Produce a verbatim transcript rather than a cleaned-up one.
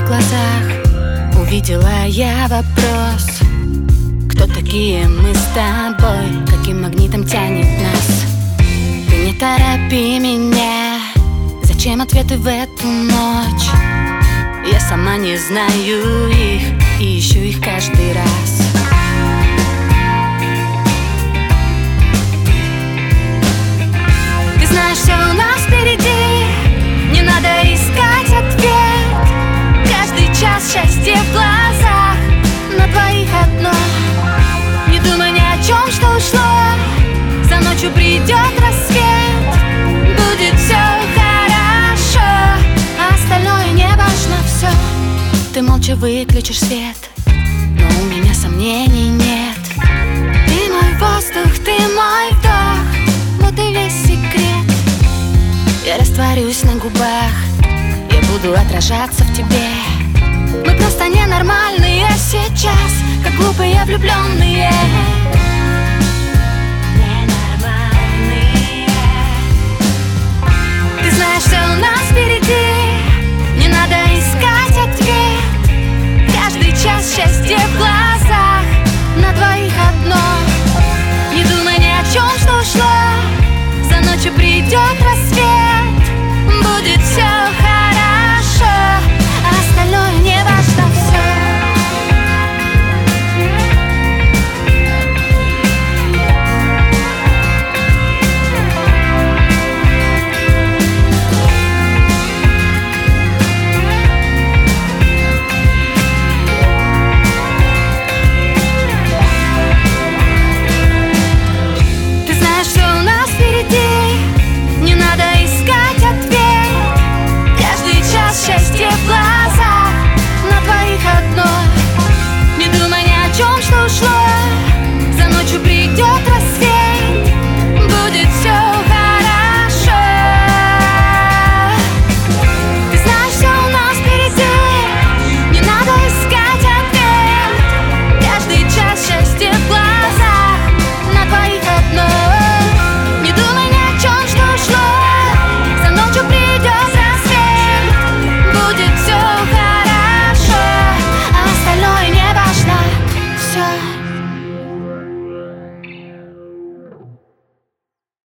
глазах увидела я вопрос: кто такие мы с тобой, каким магнитом тянет нас? Ты не торопи меня, зачем ответы в эту ночь? Я сама не знаю их и ищу их каждый раз. Ты знаешь, все у нас впереди, не надо искать ответ. Каждый час счастье в глазах, на двоих одно. Не думай ни о чем, что ушло, за ночью придет рассвет. Будет все хорошо, а остальное не важно все. Ты молча выключишь свет, но у меня сомнений нет. Ты мой воздух, ты мой вдох, вот и весь секрет. Я растворюсь на губах, я буду отражаться в тебе. Мы просто ненормальные сейчас, как глупые влюбленные.